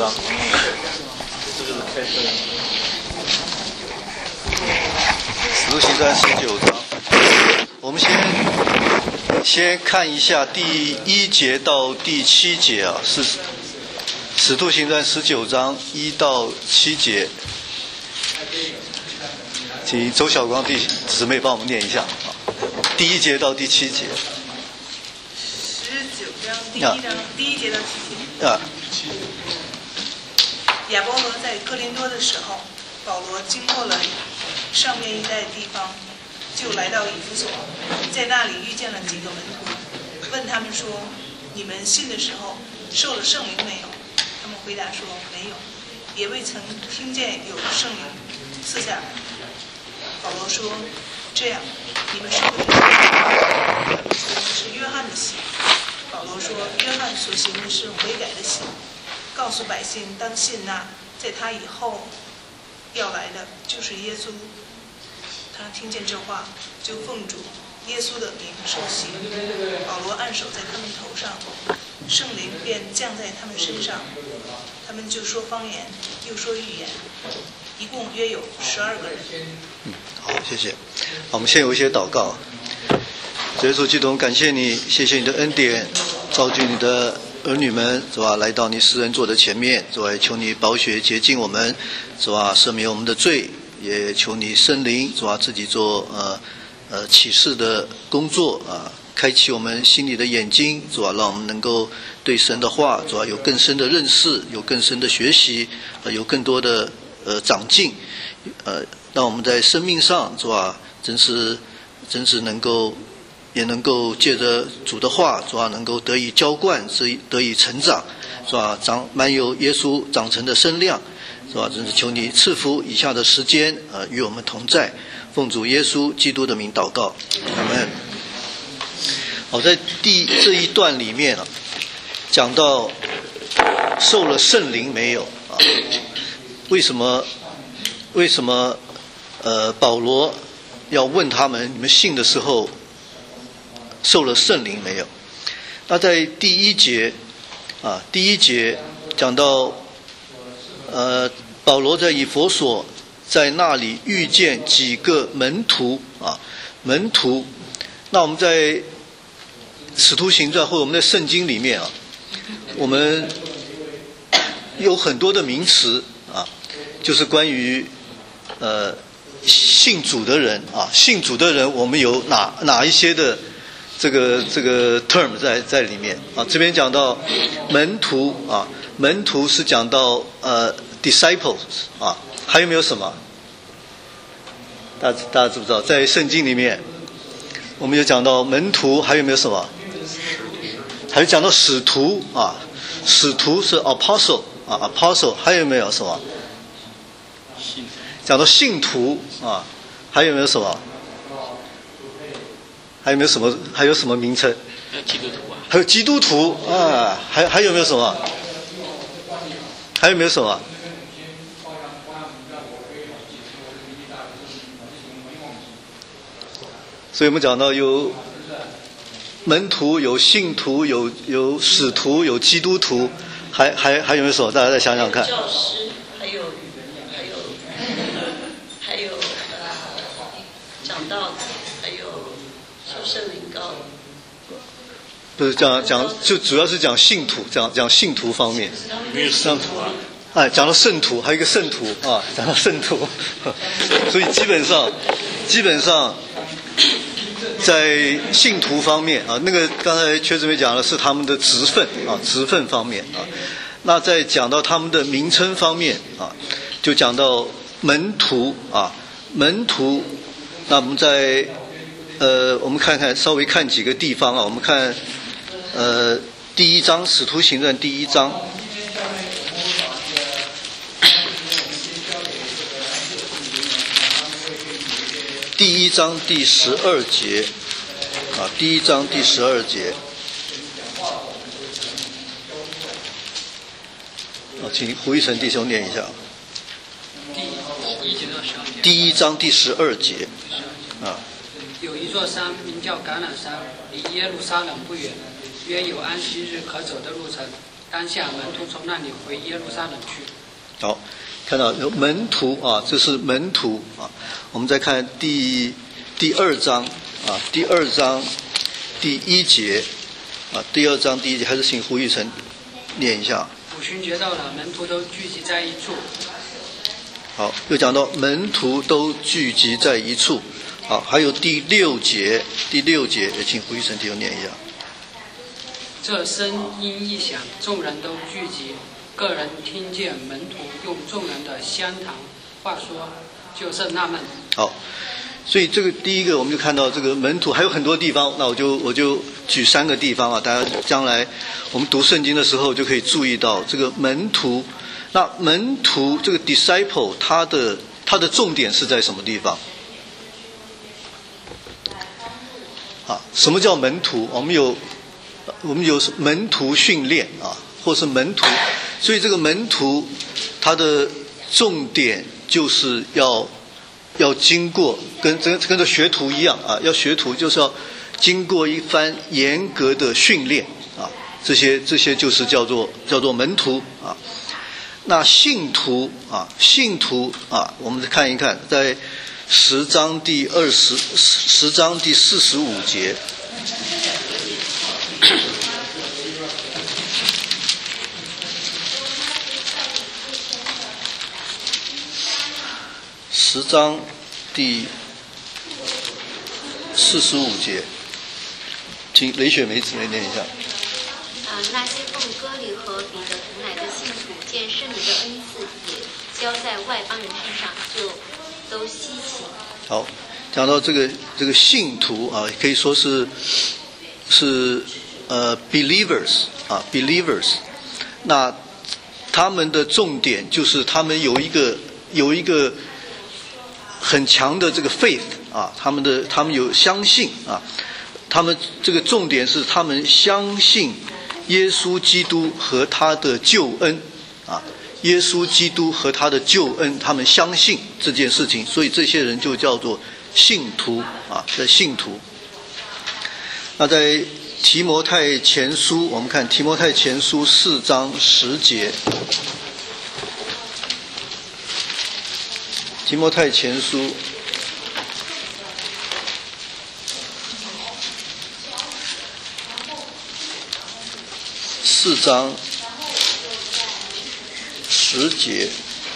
章。使徒行传19章，我们先看一下第1节到第7节啊，是使徒行传19章1到7节，请周小光弟姊妹帮我们念一下啊，第1节到第7节。 19章第1章第1节到7节。 啊。 亚波罗在哥林多的时候，保罗经过了上面一带地方，就来到以弗所，在那里遇见了几个门徒，问他们说：“你们信的时候受了圣灵没有？”他们回答说：“没有，也未曾听见有圣灵赐下来。”保罗说：“这样，你们是不是？”他们说是约翰的洗。保罗说：“约翰所行的是悔改的洗，告诉百姓当信那在他以后要来的就是耶稣。”他听见这话，就奉主耶稣的名受洗。保罗按手在他们头上，圣灵便降在他们身上，他们就说方言，又说预言，一共约有12个人。 好，谢谢。好，我们先有一些祷告。主耶稣基督，感谢你，谢谢你的恩典，召集你的儿女们，是吧？来到你施恩座的前面，是吧？求你宝血洁净我们，是吧？赦免我们的罪，也求你圣灵，是吧？自己做启示的工作啊，开启我们心里的眼睛，是吧？让我们能够对神的话，是吧？有更深的认识，有更深的学习，有更多的长进，让我们在生命上，是吧？真是也能够借着主的话，是吧？能够得以浇灌，得以成长，是吧？满有耶稣长成的身量，是吧？真是求你赐福以下的时间，与我们同在。奉主耶稣基督的名祷告，阿们。好，在这一段里面啊，讲到受了圣灵没有啊？为什么保罗要问他们，你们信的时候受了圣灵没有？那在第1节讲到保罗在以弗所，在那里遇见几个门徒啊，门徒。那我们在使徒行传或者我们在圣经里面啊，我们有很多的名词啊，就是关于信主的人啊，信主的人我们有哪一些的这个 term 在里面啊？这边讲到门徒啊，门徒是讲到disciples 啊，还有没有什么？大家知不知道？在圣经里面，我们有讲到门徒，还有没有什么？还有讲到使徒啊，使徒是 apostle 啊 ，apostle 还有没有什么？讲到信徒啊，还有没有什么？还有没有什么？还有什么名称？ 基督徒啊。 还有基督徒啊，还有没有什么？还有没有什么？所以我们讲到有门徒、有信徒、有使徒、有基督徒，还有没有什么？大家再想想看。 教师，还有讲道子，还有受圣灵膏。 不是讲，就主要是讲信徒，讲信徒方面。 没有圣徒啊。 哎，讲到圣徒，还有一个圣徒啊，讲到圣徒，所以基本上，在信徒方面啊，那个刚才薛姊妹讲的是他们的职分啊，职分方面啊。那在讲到他们的名称方面啊，就讲到门徒啊，门徒。那我们在我们稍微看几个地方啊，我们看第1章《使徒行传》第1章。第1章第12节啊，第1章第12节。请胡一成弟兄念一下。第1章第12节啊。 有一座山名叫橄榄山，离耶路撒冷不远，约有安息日可走的路程。 当下门徒从那里回耶路撒冷去。 好，看到有门徒啊，这是门徒啊。我们再看第二章啊，第二章第1节啊，第2章第1节，还是请胡玉成念一下。 五旬节到了，门徒都聚集在一处。 好，又讲到门徒都聚集在一处。好，还有第6节，也请胡玉成弟兄念一下。 这声音一响，众人都聚集，个人听见门徒用众人的相谈话说，就甚纳闷。 好，所以这个第一个我们就看到这个门徒还有很多地方，那我就举3个地方啊，大家将来我们读圣经的时候就可以注意到这个门徒。那门徒这个 disciple 它的重点是在什么地方？啊，什么叫门徒？我们有门徒训练啊，或是门徒，所以这个门徒它的重点就是要经过跟着学徒一样啊，要学徒就是要经过一番严格的训练啊，这些就是叫做门徒啊。那信徒啊，我们看一看，在10章第45节。10章第45节，请雷雪梅姊妹念一下。 那些奉割礼和彼得毒奶的信徒，见圣灵的恩赐也交在外邦人身上，就都稀奇。 好，讲到这个信徒啊，可以说是believers 啊 believers， 那他们的重点就是他们有一个很强的这个 faith 啊，他们有相信啊，他们这个重点是他们相信耶稣基督和他的救恩啊，耶稣基督和他的救恩，他们相信这件事情，所以这些人就叫做信徒啊，的信徒。那在提摩太前书，我们看提摩太前书4章10节。提摩太前书4章10节，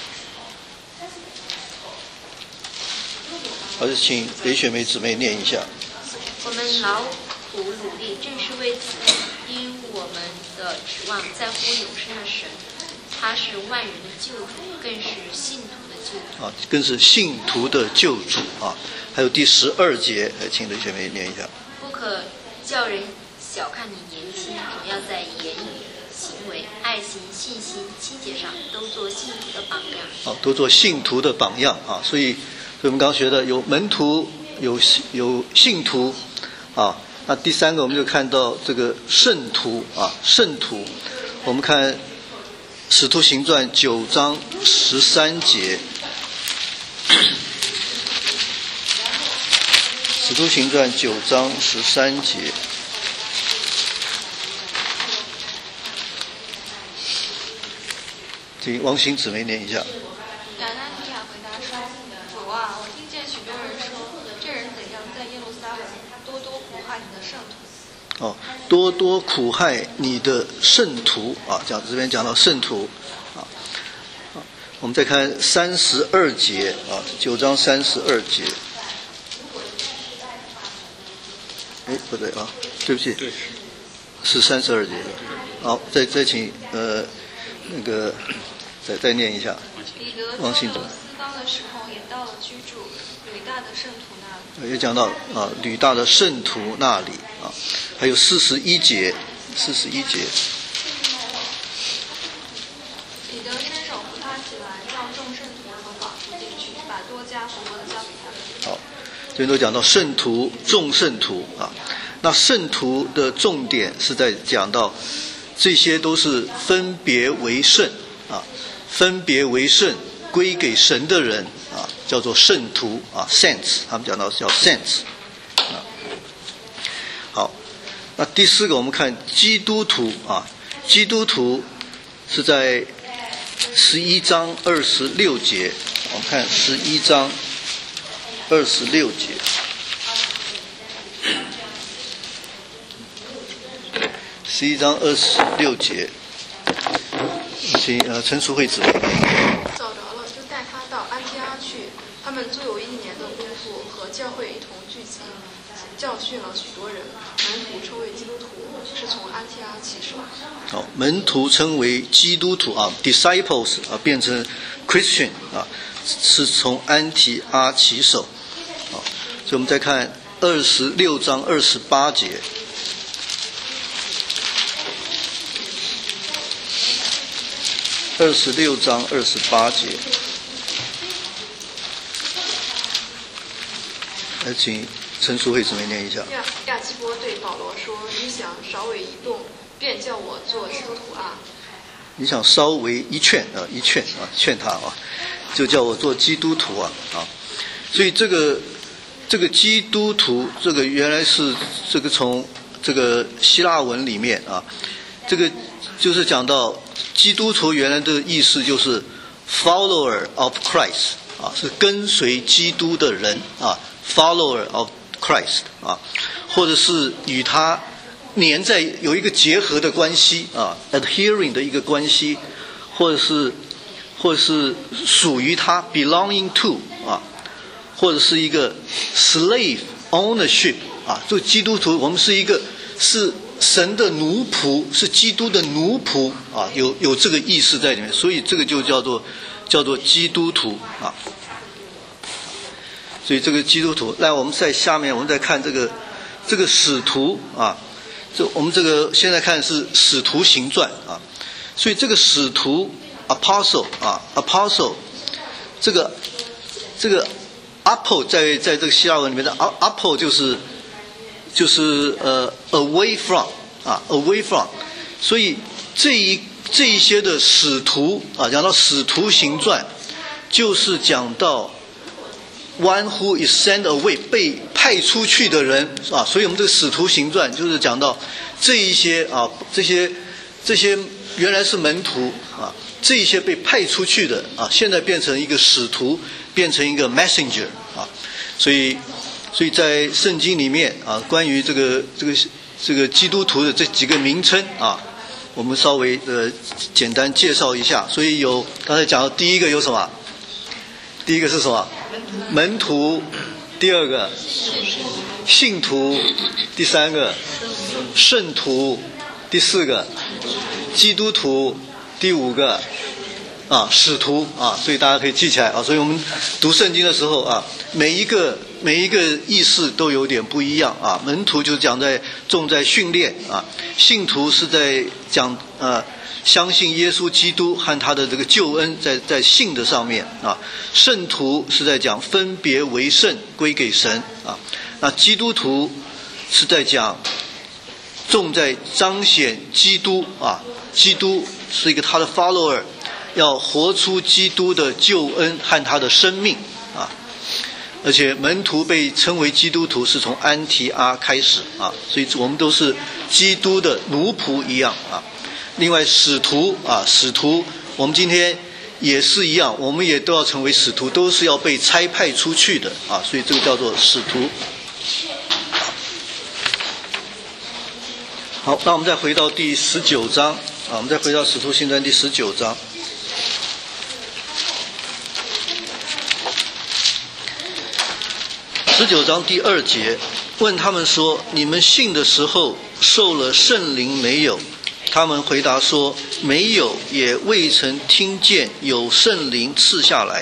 还是请雷雪梅姊妹念一下。 我们劳苦努力，正是为此，因我们的指望在乎永生的神，他是万人的救主，更是信徒的救主。 啊，更是信徒的救主啊！还有第12节，请雷雪梅念一下。 不可叫人小看你年轻，总要在言语、行为、爱心、信心、清洁上都做信徒的榜样。 好，都做信徒的榜样啊！所以我们刚学的有门徒，有信徒啊。那第3个我们就看到这个圣徒啊，圣徒。我们看《使徒行传》9章13节，《使徒行传》9章13节。请王馨姊妹念一下。 亚拿尼亚回答说：“主啊，我听见许多人说，这人怎样在耶路撒冷多多苦害你的圣徒。” 哦，多多苦害你的圣徒啊！这边讲到圣徒啊。我们再看32节啊，9章32节。不对啊，对不起，是32节。好，再请那个再念一下。 彼得王馨姊妹。 斯当的时候，也到了居住吕大的圣徒那里。 也讲到啊，吕大的圣徒那里啊，还有41节。 彼得伸手扶他起来，叫众圣徒和寡妇进去，把多加活活的交给他们。 好，这边都讲到圣徒、众圣徒啊。那圣徒的重点是在讲到这些都是分别为圣啊，分别为圣归给神的人啊，叫做圣徒啊 ，saints， 他们讲到叫 saints 啊。好，那第4个我们看基督徒啊， 基督徒是在11章26节，我们看11章26节。11章26节，请陈淑慧姊妹。 找着了，就带他到安提阿去。他们足有1年的功夫，和教会一同聚集，教训了许多人。门徒称为基督徒，是从安提阿起手。 好，门徒称为基督徒啊 ，disciples 啊，变成 Christian 啊，是从安提阿起手。好，所以我们再看26章28节。26章28节，来请陈淑慧姊妹念一下。 亚基波对保罗说：“你想稍微一动，便叫我做基督徒啊！” 你想稍微一劝啊，劝他啊，就叫我做基督徒啊。所以这个基督徒，这个原来是这个从这个希腊文里面啊，这个就是讲到基督徒原来的意思就是 follower of Christ 啊，是跟随基督的人啊 ，follower of Christ 啊，或者是与他连在有一个结合的关系啊 ，adhering 的一个关系，或者是属于他 belonging to 啊，或者是一个 slave ownership 啊，做基督徒我们是一个是神的奴仆，是基督的奴仆啊，有这个意思在里面，所以这个就叫做基督徒啊。所以这个基督徒，来我们在下面我们再看这个使徒啊，我们这个现在看是使徒行传啊，所以这个使徒 apostle 啊 apostle 这个 apo 在这个希腊文里面的 apo 就是away from 啊 away from， 所以这一些的使徒啊，讲到使徒行传，就是讲到 one who is sent away 被派出去的人啊，所以我们这个使徒行传就是讲到这一些啊，这些原来是门徒啊，这一些被派出去的啊，现在变成一个使徒，变成一个 messenger 啊，所以在圣经里面啊，关于这个基督徒的这几个名称啊，我们稍微简单介绍一下。所以有刚才讲到第一个有什么？第一个是什么？门徒。第二个信徒。第三个圣徒。第四个基督徒。第五个使徒啊，所以大家可以记起来啊。所以我们读圣经的时候啊，每一个意思都有点不一样啊。门徒就是讲重在训练啊，信徒是在讲相信耶稣基督和他的这个救恩在信的上面啊。圣徒是在讲分别为圣归给神啊。那基督徒是在讲重在彰显基督啊，基督是一个他的 follower， 要活出基督的救恩和他的生命啊。而且门徒被称为基督徒是从安提阿开始啊，所以我们都是基督的奴仆一样啊。另外使徒我们今天也是一样，我们也都要成为使徒，都是要被差派出去的啊，所以这个叫做使徒。好，那我们再回到第19章啊，我们再回到使徒行传第19章。19章第2节，问他们说：“你们信的时候受了圣灵没有？”他们回答说：“没有，也未曾听见有圣灵赐下来。”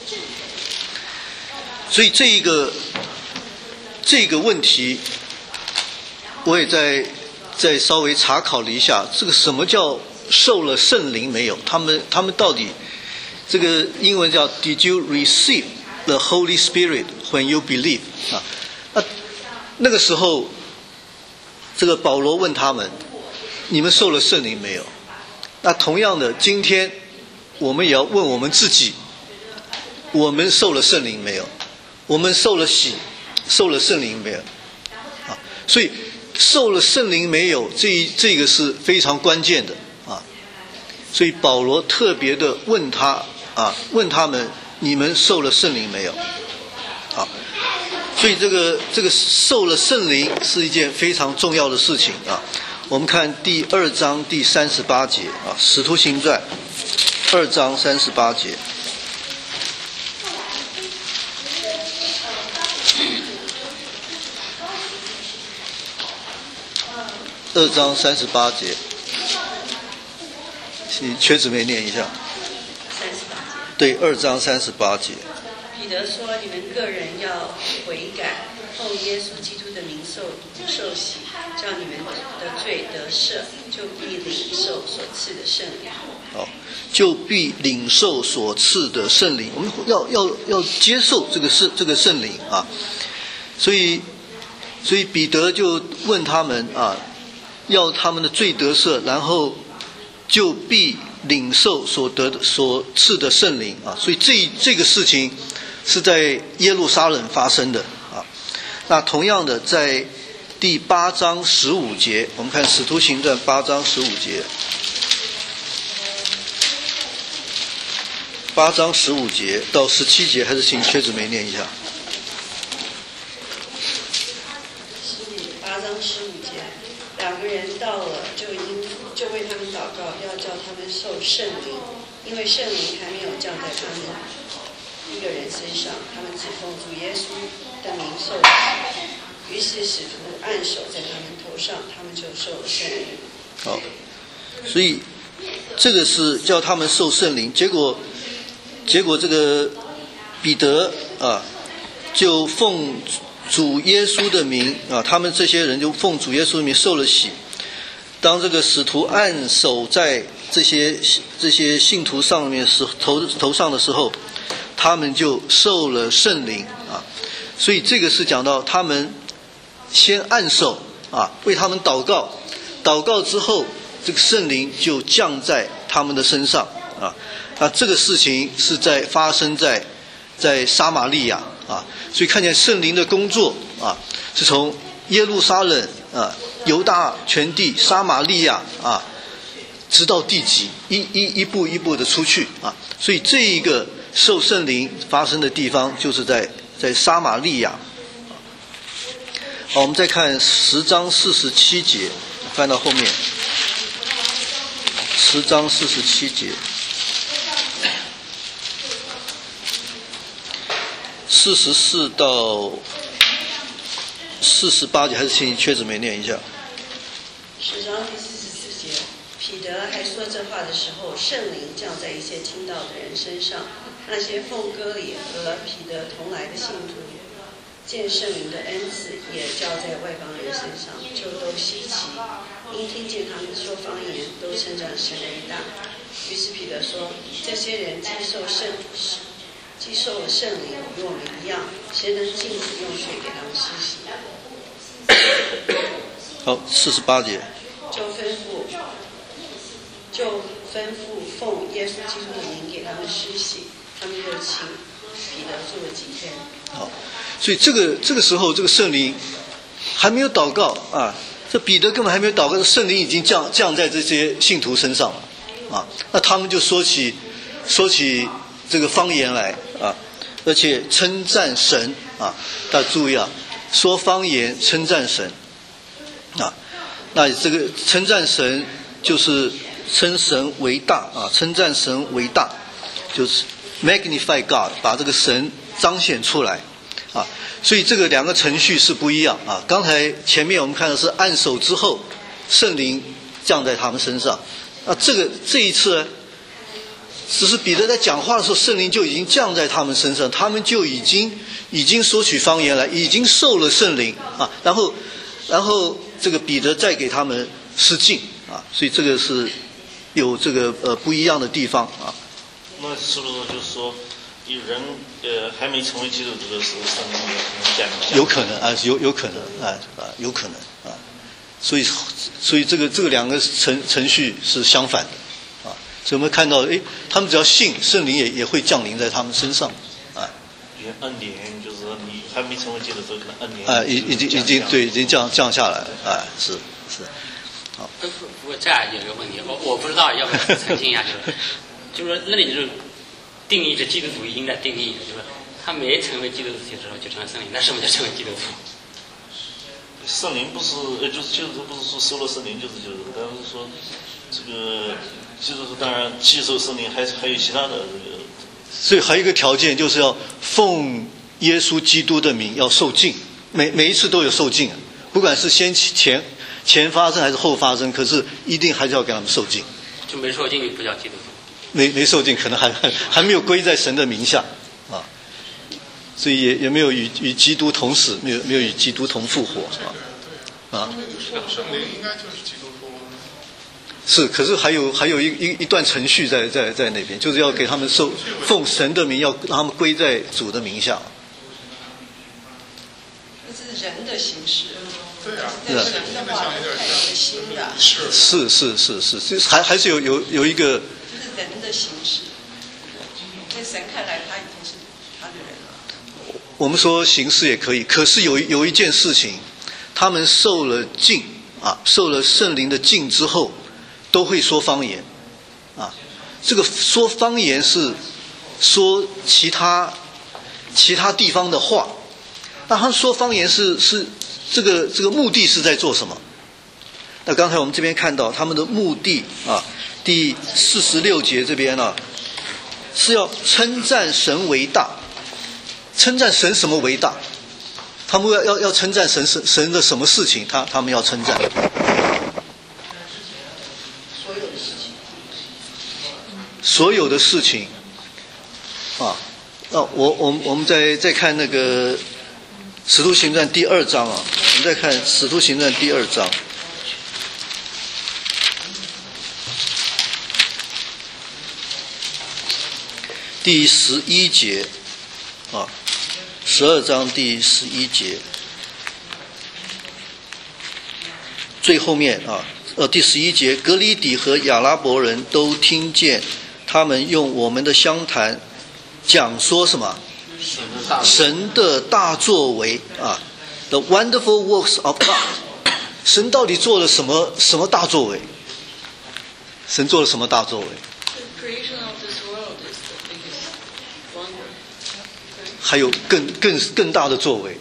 所以这个问题，我也再稍微查考了一下，这个什么叫受了圣灵没有？他们到底这个英文叫 Did you receive the Holy Spirit when you believe 啊？那个时候，这个保罗问他们：你们受了圣灵没有？那同样的，今天我们也要问我们自己：我们受了圣灵没有？我们受了洗，受了圣灵没有？啊，所以受了圣灵没有，这个是非常关键的所以保罗特别的问他们，你们受了圣灵没有？啊，所以这个受了圣灵是一件非常重要的事情啊。我们看第2章第38节啊，《使徒行传》2章38节。2章38节，缺姊妹念一下。 38节。 对，2章38节。 彼得说：“你们个人要悔改，奉耶稣基督的名受洗，叫你们的罪得赦，就必领受所赐的圣灵。” 好，就必领受所赐的圣灵。我们要接受这个圣灵啊，所以彼得就问他们啊，要他们的罪得赦，然后就必领受所赐的圣灵啊。所以这个事情是在耶路撒冷发生的啊。那同样的，在第8章15节，我们看《使徒行传》8章15节。8章15节到17节，还是请缺姊妹念一下。 8章15节，两个人到了，就为他们祷告，要叫他们受圣灵，因为圣灵还没有降在他们一个人身上，他们只奉主耶稣的名受洗。于是使徒按手在他们头上，他们就受了圣灵。 好，所以这个是叫他们受圣灵，结果这个彼得啊，就奉主耶稣的名啊，他们这些人就奉主耶稣的名受了洗。当这个使徒按手在这些信徒上面头上的时候，他们就受了圣灵啊。所以这个是讲到他们先按手啊，为他们祷告，祷告之后，这个圣灵就降在他们的身上啊。那这个事情是发生在撒玛利亚啊，所以看见圣灵的工作啊，是从耶路撒冷啊、犹大全地、撒玛利亚啊，直到地极，一步一步的出去啊。所以这一个受圣灵发生的地方，就是在撒玛利亚。好，我们再看10章47节，翻到后面，10章47节。44到48节，还是请缺姊妹念一下。 10章第44节，彼得还说这话的时候，圣灵降在一些听到的人身上。那些奉割礼和彼得同来的信徒，见圣灵的恩赐也降在外邦人身上，就都稀奇，因听见他们说方言，都称赞神为大。于是彼得说：这些人既受了圣灵，与我们一样，谁能禁止用水给他们施洗？ 好，48节。 就吩咐奉耶稣基督的名给他们施洗，他们就请彼得住了几天。 好，所以这个时候，这个圣灵还没有祷告啊，这彼得根本还没有祷告，圣灵已经降在这些信徒身上了啊。那他们就说起这个方言来啊，而且称赞神啊。大家注意啊，说方言称赞神啊。那这个称赞神就是称神为大啊，称赞神为大，就是 magnify God， 把这个神彰显出来啊。所以这个两个程序是不一样啊。刚才前面我们看的是按手之后，圣灵降在他们身上。那这一次呢，只是彼得在讲话的时候，圣灵就已经降在他们身上，他们就已经说起方言来，已经受了圣灵啊。然后这个彼得再给他们施浸啊，所以这个是有这个不一样的地方啊。 那是不是就是说，有人还没成为基督徒的时候，圣灵也可能降？ 有可能啊，有可能啊，有可能啊。所以这个两个程序是相反的啊。所以我们看到，他们只要信，圣灵也会降临在他们身上啊。 恩典就是你还没成为基督徒，可能恩典已经降下来啊，是。 好。 不过这样有个问题，我不知道要不要澄清一下，就是说那里就是定义着基督徒应该定义的，就是他没成为基督徒之后就成了圣灵，那什么叫成为基督徒？ 圣灵不是，就是不是说收了圣灵就是，但是说这个基督徒当然既受圣灵，还有其他的这个。 所以还有一个条件就是要奉耶稣基督的名要受浸，每一次都有受浸，不管是前发生还是后发生，可是一定还是要给他们受浸。 就没受浸就不叫基督徒。没受浸可能还没有归在神的名下啊，所以也没有与基督同死，没有与基督同复活啊。 圣灵应该就是基督徒。 是，可是还有一段程序在那边，就是要给他们奉神的名，要让他们归在主的名下。 这是人的形式。 对啊， 但是神的话太有心的。 是，还是有一个。 这是人的形式，在神看来他已经是他的人了。 我们说形式也可以，可是有一件事情，他们受了浸啊，受了圣灵的浸之后，都会说方言啊。这个说方言是说其他地方的话，那他说方言是这个目的是在做什么？那刚才我们这边看到他们的目的啊，第46节这边啊，是要称赞神为大。称赞神什么为大？他们要称赞神的什么事情？他们要称赞所有的事情啊。我们再看那个使徒行传第2章啊，我们再看使徒行传第2章第11节啊，12章第11节最后面啊，第11节，格里底和亚拉伯人都听见他们用我们的乡谈讲说什么？神的大作为啊 ，The wonderful works of God。神到底做了什么大作为？神做了什么大作为？还有更大的作为，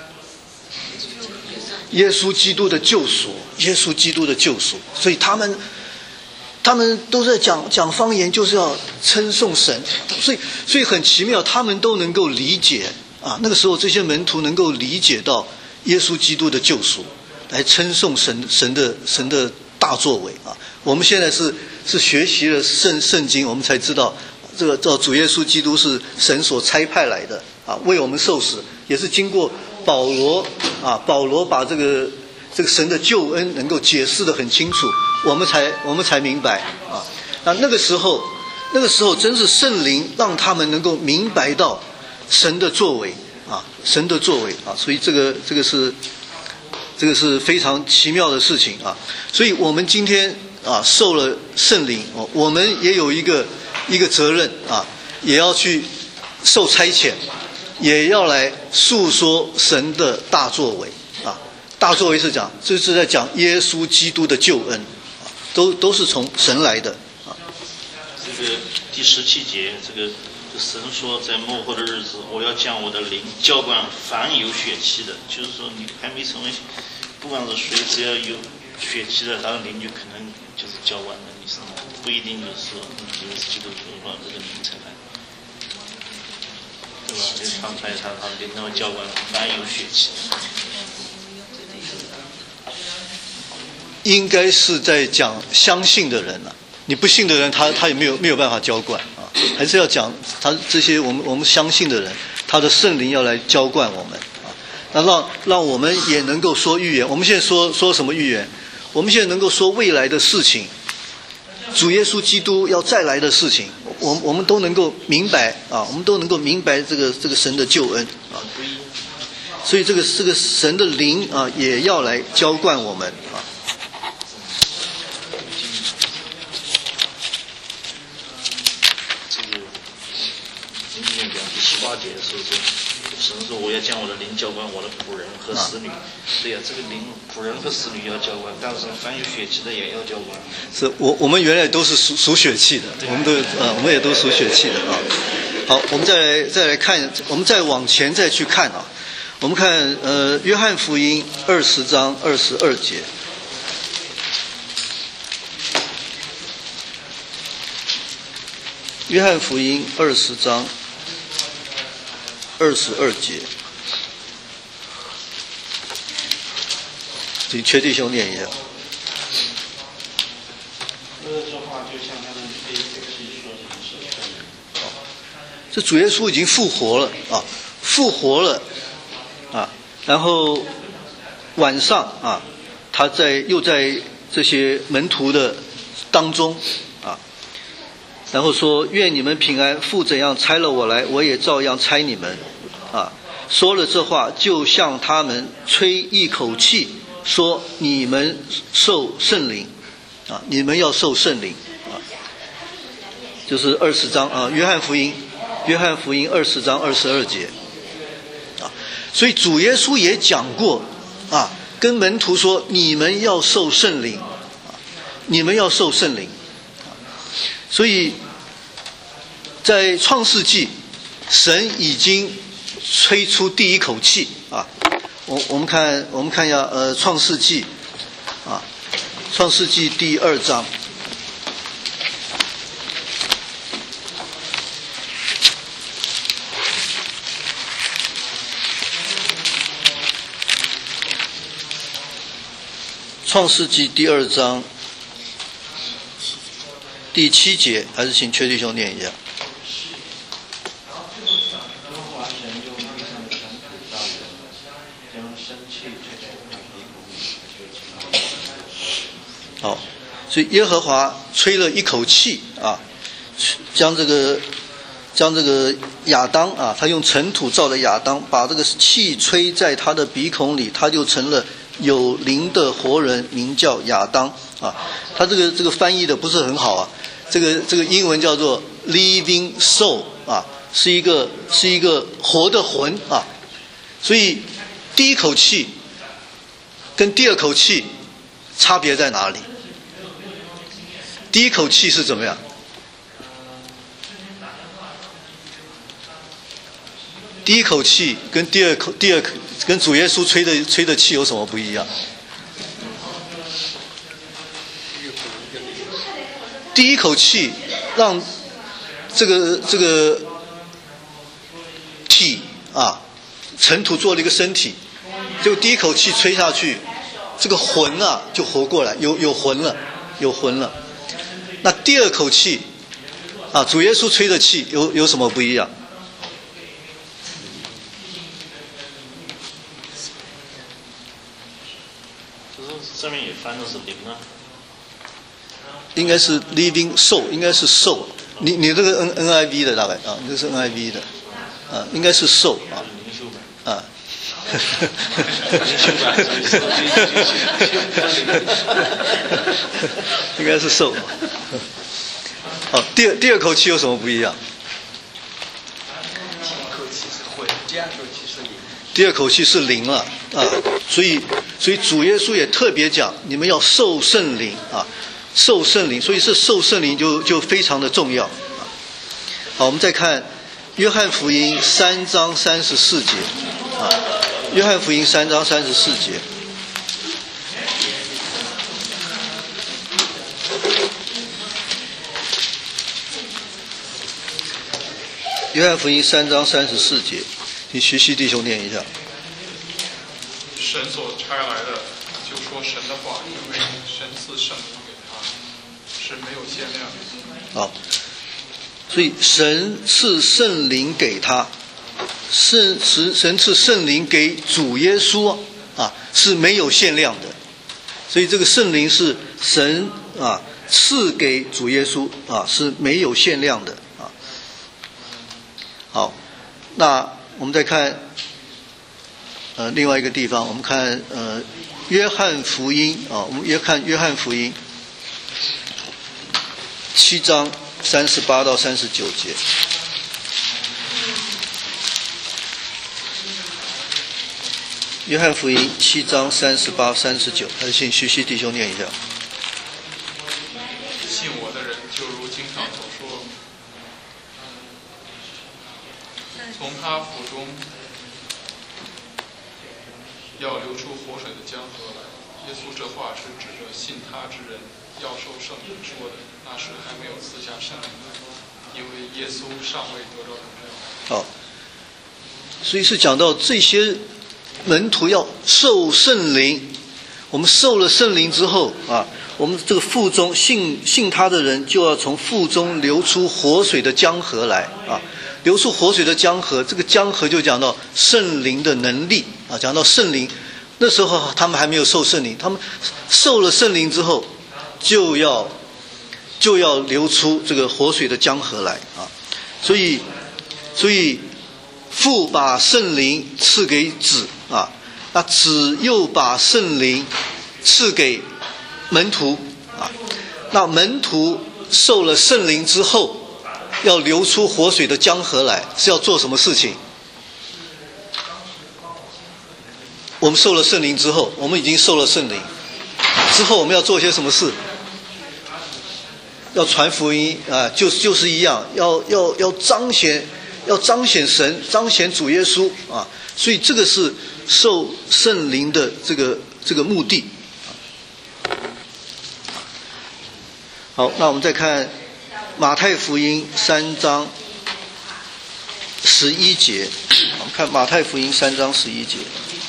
耶稣基督的救赎，耶稣基督的救赎。所以他们都在讲方言，就是要称颂神。所以很奇妙，他们都能够理解啊。那个时候，这些门徒能够理解到耶稣基督的救赎，来称颂神的大作为啊。我们现在是学习了圣经，我们才知道这个主耶稣基督是神所差派来的啊，为我们受死，也是经过保罗把这个神的救恩能够解释得很清楚，我们才明白啊。那个时候真是圣灵让他们能够明白到神的作为啊，神的作为啊，所以这个是非常奇妙的事情啊。所以我们今天啊受了圣灵，我们也有一个责任啊，也要去受差遣，也要来诉说神的大作为啊。大作为是在讲耶稣基督的救恩啊，都是从神来的啊。 这个第17节，这个神说，在末后的日子，我要将我的灵浇灌凡有血气的，就是说你还没成为，不管是谁，只要有血气的，他的灵就可能就是浇灌的，你是不一定就是说你就是基督徒把这个灵才来，对吧？他灵能浇灌凡有血气的。 应该是在讲相信的人啊，你不信的人他也没有办法浇灌啊，还是要讲他这些我们相信的人，他的圣灵要来浇灌我们啊，那让我们也能够说预言。我们现在说什么预言？我们现在能够说未来的事情，主耶稣基督要再来的事情，我们都能够明白啊，我们都能够明白这个神的救恩啊，所以这个神的灵啊也要来浇灌我们啊。 经里面讲第18节是说，神说我要将我的灵浇灌我的仆人和使女。对呀，这个灵仆人和使女要浇灌，但是凡有血气的也要浇灌。 是我们原来都是属血气的，我们也都属血气的啊。好，我们再来看，我们再往前再去看啊。我们看约翰福音20章22节。约翰福音20章22节，请缺弟兄念一下。 这话就像他们对这个事说什么事？ 这主耶稣已经复活了啊，复活了啊，然后晚上啊，他又在这些门徒的当中啊。然后说愿你们平安，父怎样差了我来，我也照样差你们啊。说了这话，就向他们吹一口气，说你们受圣灵啊，你们要受圣灵啊。就是20章啊，约翰福音20章22节啊。所以主耶稣也讲过啊，跟门徒说你们要受圣灵啊，你们要受圣灵。所以在创世纪，神已经吹出第一口气啊。我们看一下创世纪啊，创世纪第2章。创世纪第2章第7节，还是请缺弟兄念一下。好，所以耶和华吹了一口气啊，将这个亚当啊，他用尘土造的亚当，把这个气吹在他的鼻孔里，他就成了有灵的活人，名叫亚当啊。他这个翻译的不是很好啊，这个英文叫做 living soul 啊，是一个活的魂啊。所以第一口气跟第二口气差别在哪里？第一口气是怎么样？第一口气跟第二跟主耶稣吹的气有什么不一样？第一口气让这个体啊，尘土做了一个身体，就第一口气吹下去，这个魂啊就活过来，有魂了。那第二口气啊，主耶稣吹的气有什么不一样？ 这边也翻的是灵啊， 应该是 living soul， 应该是 soul。你这个 NIV 的大概啊，这是 NIV 的啊，应该是 soul 啊。应该是受。好，第二口气有什么不一样？第二口气是灵了啊，所以主耶稣也特别讲，你们要受圣灵啊，受圣灵，所以是受圣灵就非常的重要啊。好，我们再看约翰福音3章34节啊。约翰福音3章34节，约翰福音3章34节，请徐熙弟兄念一下。 神所差来的，就说神的话，因为神赐圣灵给他，是没有限量的。 好，所以神赐圣灵给他。神赐圣灵给主耶稣啊，是没有限量的，所以这个圣灵是神啊赐给主耶稣啊，是没有限量的啊。好，那我们再看另外一个地方，我们看约翰福音啊，我们看约翰福音7章38到39节。 约翰福音7章38、39，还是请徐熙弟兄念一下。 信我的人，就如经上所说，从他腹中要流出活水的江河来。耶稣这话是指着信他之人要受圣灵说的，那时还没有赐下圣灵来，因为耶稣尚未得着荣耀。 好，所以是讲到这些门徒要受圣灵，我们受了圣灵之后啊，我们这个腹中信他的人就要从腹中流出活水的江河来啊，流出活水的江河，这个江河就讲到圣灵的能力啊，讲到圣灵。那时候他们还没有受圣灵，他们受了圣灵之后，就要流出这个活水的江河来啊。所以父把圣灵赐给子啊，那子又把圣灵赐给门徒啊。那门徒受了圣灵之后，要流出活水的江河来，是要做什么事情？我们受了圣灵之后，我们已经受了圣灵之后，我们要做些什么事？要传福音啊，就是一样，要彰显神，彰显主耶稣啊。所以这个是受圣灵的这个目的。好，那我们再看马太福音3章11节，我们看马太福音3章11节。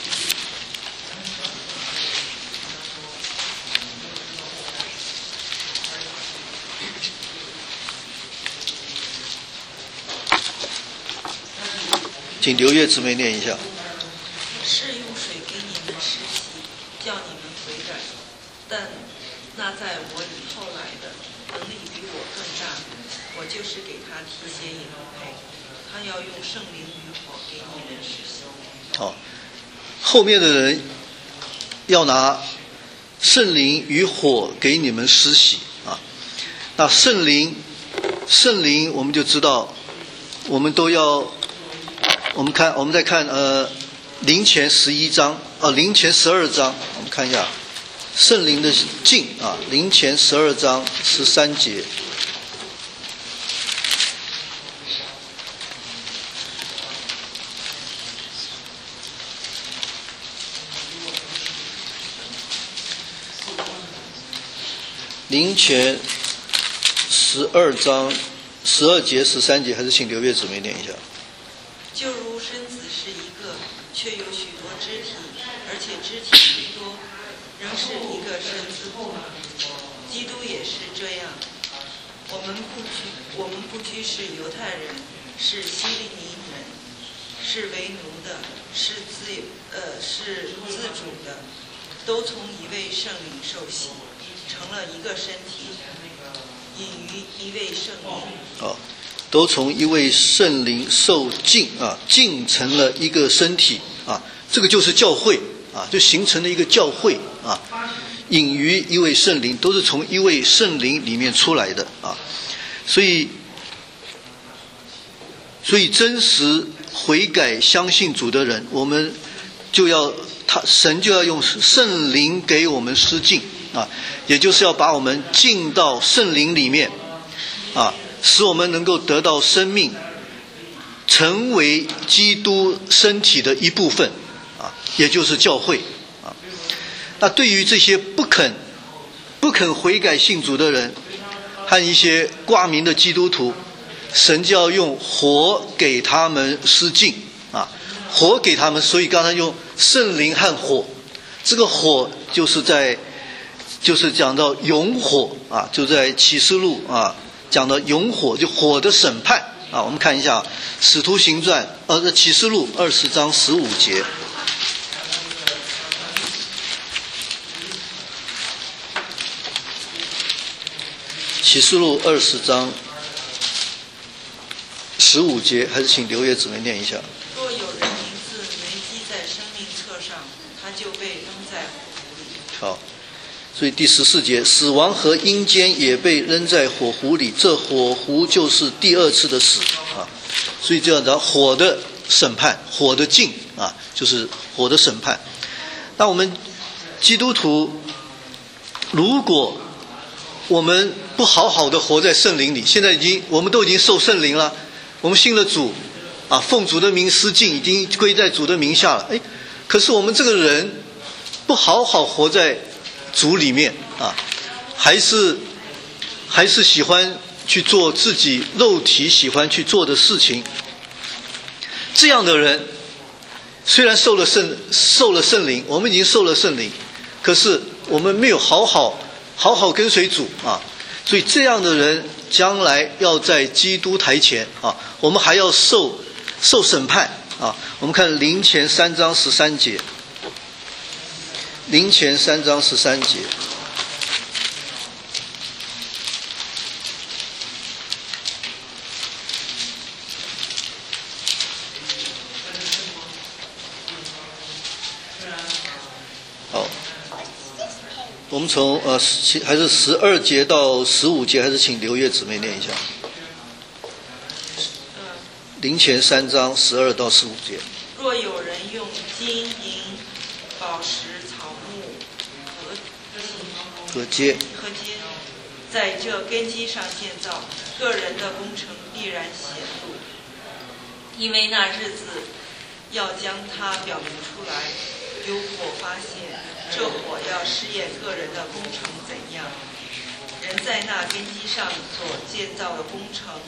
请刘月姊妹念一下。 是用水给你们施洗，叫你们悔改，但那在我以后来的能力比我更大，我就是给他提鞋也不配。他要用圣灵与火给你们施洗。 好，后面的人要拿圣灵与火给你们施洗啊。那圣灵我们就知道，我们都要。我们再看灵前11章灵前12章，我们看一下圣灵的境啊，灵前12章13节。灵前12章12节13节，还是请刘月姊妹念一下。 就如身子是一个，却有许多肢体，而且肢体虽多，仍是一个身子。基督也是这样。我们不拘是犹太人，是希利尼人，是为奴的，是自主的，都从一位圣灵受洗，成了一个身体，隐于一位圣灵。 都从一位圣灵受浸啊，浸成了一个身体啊，这个就是教会啊，就形成了一个教会啊，隐于一位圣灵，都是从一位圣灵里面出来的啊，所以真实悔改相信主的人，我们就要神就要用圣灵给我们施浸啊，也就是要把我们浸到圣灵里面啊，使我们能够得到生命，成为基督身体的一部分啊，也就是教会啊。那对于这些不肯悔改信主的人和一些挂名的基督徒，神就要用火给他们施浸啊，火给他们。所以刚才用圣灵和火，这个火就是讲到永火啊，就在启示录啊。讲的永火，就火的审判啊。我们看一下使徒行传启示录20章15节。启示录20章15节，还是请刘月姊妹念一下。 若有人名字没记在生命册上，他就被扔在火湖里。 好，所以第14节，死亡和阴间也被扔在火湖里，这火湖就是第二次的死啊。所以这样的火的审判，火的镜啊，就是火的审判。 那我们基督徒，如果我们不好好的活在圣灵里，现在我们都已经受圣灵了，我们信了主啊，奉主的名施浸，已经归在主的名下了。可是我们这个人不好好活在主里面啊，还是喜欢去做自己肉体喜欢去做的事情。这样的人虽然受了圣灵，我们已经受了圣灵，可是我们没有好好跟随主啊，所以这样的人将来要在基督台前啊，我们还要受审判啊。我们看林前3章13节，林前3章13节。我们从还是12节到15节，还是请刘月姊妹念一下。林前3章12到15节。 若有人用金银、宝石、草木和秸， 在这根基上建造，个人的工程必然显露，因为那日子要将它表明出来，有火发现。这火要试验个人的工程怎样，人在那根基上所建造的工程，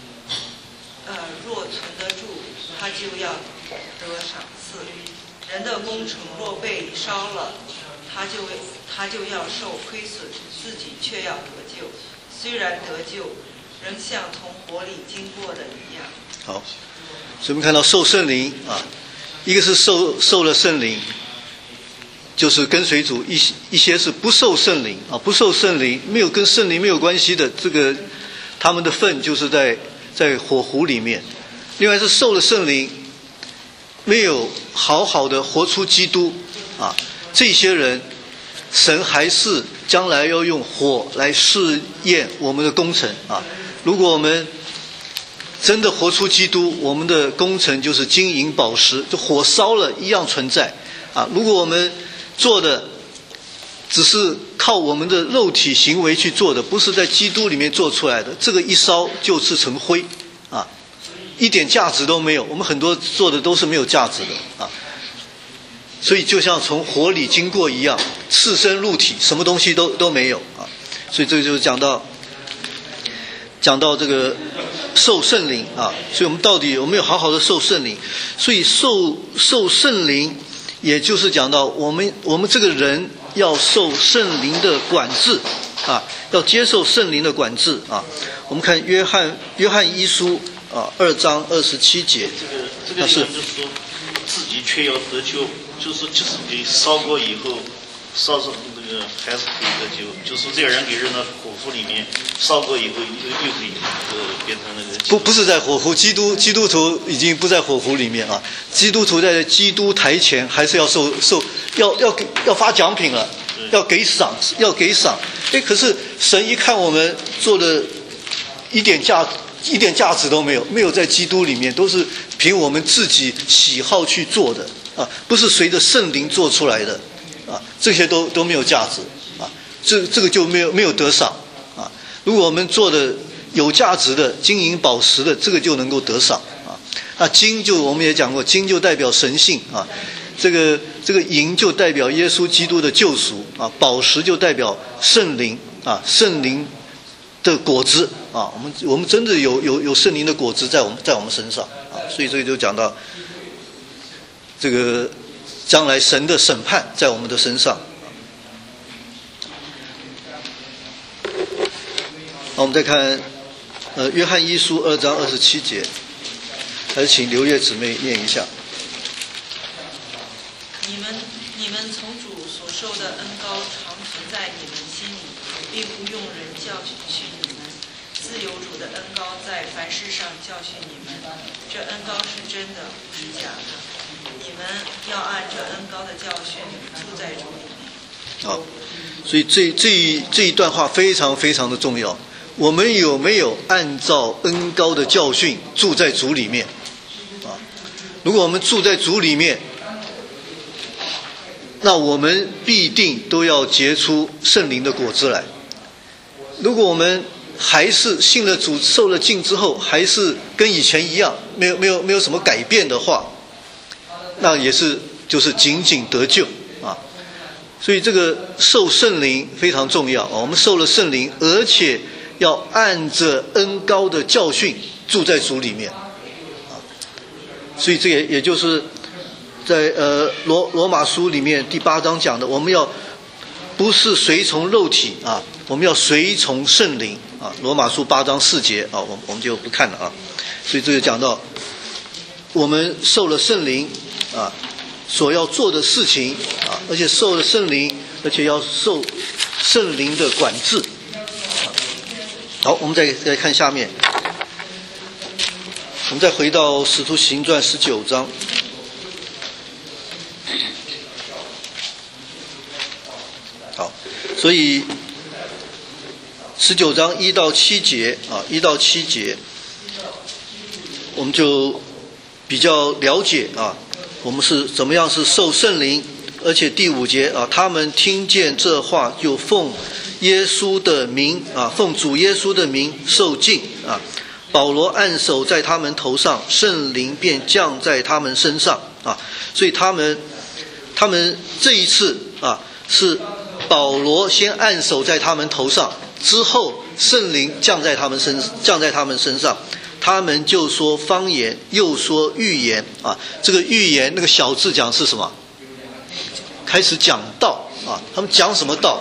若存得住，他就要得赏赐；人的工程若被烧了，他就要受亏损，自己却要得救。虽然得救，仍像从火里经过的一样。 好，所以我们看到受圣灵啊，一个是受了圣灵。就是跟随主，一些是不受圣灵啊，不受圣灵，没有跟圣灵没有关系的，这个他们的份就是在火湖里面。另外是受了圣灵，没有好好的活出基督啊，这些人，神还是将来要用火来试验我们的工程啊。如果我们真的活出基督，我们的工程就是金银宝石，就火烧了一样存在啊。如果我们做的只是靠我们的肉体行为去做的，不是在基督里面做出来的，这个一烧就是成灰啊，一点价值都没有。我们很多做的都是没有价值的啊，所以就像从火里经过一样，赤身入体，什么东西都没有啊。所以这个就是讲到这个受圣灵啊，所以我们到底有没有好好的受圣灵？所以受圣灵。也就是讲到我们这个人要受圣灵的管制啊，要接受圣灵的管制啊。我们看约翰一书啊2章27节， 这个就是说自己却要得救，就是给烧过以后，烧成这个还是可以得救，就是这个人给扔到火湖里面，烧过以后又可以变成那个。 不是在火湖，基督徒已经不在火湖里面啊。基督徒在基督台前还是要要发奖品了，要给赏。可是神一看我们做的一点价值都没有，没有在基督里面，都是凭我们自己喜好去做的啊，不是随着圣灵做出来的啊，这些都没有价值啊，这个就没有得赏啊。如果我们做的有价值的金银宝石的，这个就能够得赏啊。那金就我们也讲过，金就代表神性啊，这个银就代表耶稣基督的救赎啊，宝石就代表圣灵啊，圣灵的果子啊，我们真的有圣灵的果子在我们身上啊，所以这个就讲到这个将来神的审判在我们的身上。好，我们再看约翰一书2章27节，还是请刘月姊妹念一下。 你们从主所受的恩膏常存在你们心里，并不用人教训你们。自有主的恩膏在凡事上教训你们，这恩膏是真的，不是假的。你们要按这恩膏的教训住在主里面。 好，所以这一段话非常非常的重要。我们有没有按照恩膏的教训住在主里面啊？如果我们住在主里面， 那我们必定都要结出圣灵的果子来。如果我们还是信了主、受了浸之后，还是跟以前一样，没有什么改变的话，那也是就是仅仅得救啊。所以这个受圣灵非常重要啊。我们受了圣灵，而且要按着恩膏的教训住在主里面啊。所以这也就是在罗马书里面第8章讲的，我们要不是随从肉体啊，我们要随从圣灵啊。罗马书8章4节啊，我们就不看了啊。所以这就讲到我们受了圣灵啊，所要做的事情啊，而且受了圣灵，而且要受圣灵的管制。好，我们再看下面，我们再回到使徒行传19章。好，所以19章1到7节啊，1到7节，我们就比较了解啊，我们是怎么样是受圣灵，而且第5节啊，他们听见这话，就奉耶稣的名啊，奉主耶稣的名受浸啊。保罗按手在他们头上，圣灵便降在他们身上啊。所以他们这一次啊，是保罗先按手在他们头上，之后圣灵降在他们身上，他们就说方言，又说预言啊。这个预言那个小字讲是什么？开始讲道啊。他们讲什么道？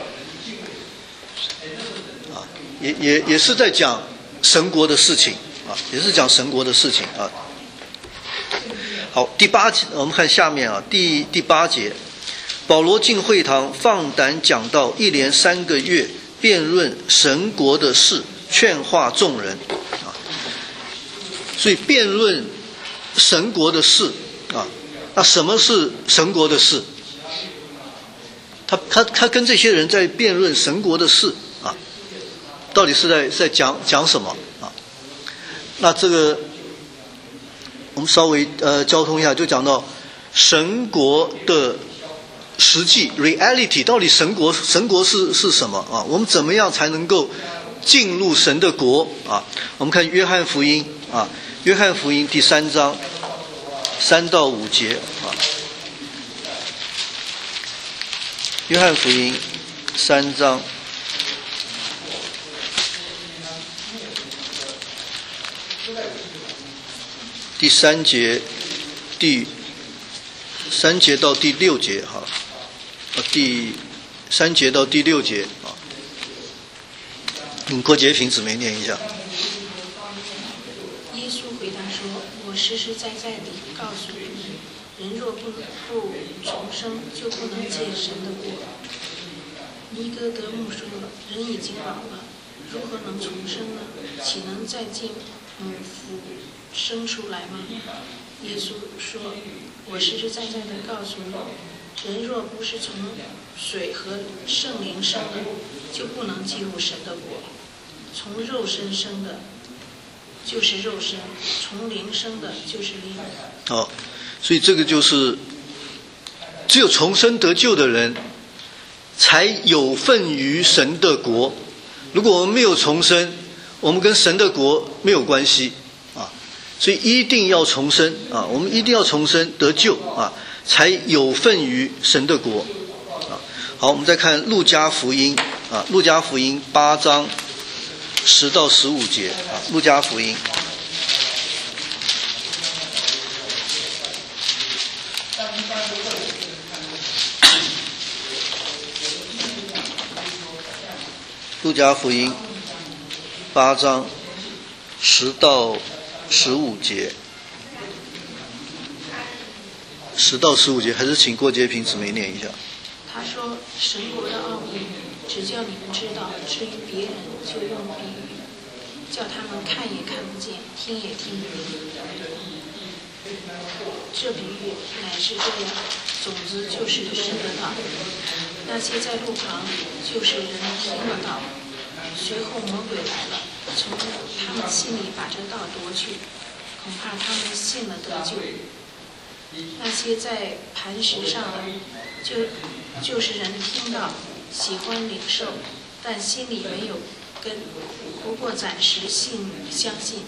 啊，也是在讲神国的事情啊，也是讲神国的事情啊。好，第8节，我们看下面啊，第8节，保罗进会堂，放胆讲道，一连3个月，辩论神国的事，劝化众人啊。所以辩论神国的事啊，那什么是神国的事？他跟这些人在辩论神国的事啊，到底是在讲什么啊？那这个我们稍微交通一下，就讲到神国的实际 reality， 到底神国是什么啊？我们怎么样才能够进入神的国啊？我们看约翰福音啊，约翰福音第3章3到5节啊。约翰福音3章第3节，第3节到第6节哈，第3节到第6节啊，郭洁平姊妹念一下。 耶稣回答说：“我实实在在地告诉你们，人若不重生，就不能见神的国。”尼哥德慕说：“人已经老了，如何能重生呢？岂能再进母腹生出来吗？”耶稣说：“我实实在在地告诉你，人若不是从水和圣灵生的，就不能进入神的国。从肉身生的，就是肉身；从灵生的，就是灵。” 好，所以这个就是只有重生得救的人才有份于神的国。如果我们没有重生，我们跟神的国没有关系啊。所以一定要重生啊，我们一定要重生得救啊，才有份于神的国啊。好，我们再看路加福音啊，路加福音8章10到15节啊，路加福音。路加福音8章10到15节，10到15节，还是请郭洁平姊妹念一下。 他说：“神国的奥秘，只叫你们知道；至于别人，就用比喻，叫他们看也看不见，听也听不见。这比喻乃是这样：种子就是神的道。那些在路旁，就是人听了道，随后魔鬼来了，从他们心里把这道夺去，恐怕他们信了得救。 那些在磐石上的，就是人听到，喜欢领受，但心里没有根，不过暂时相信，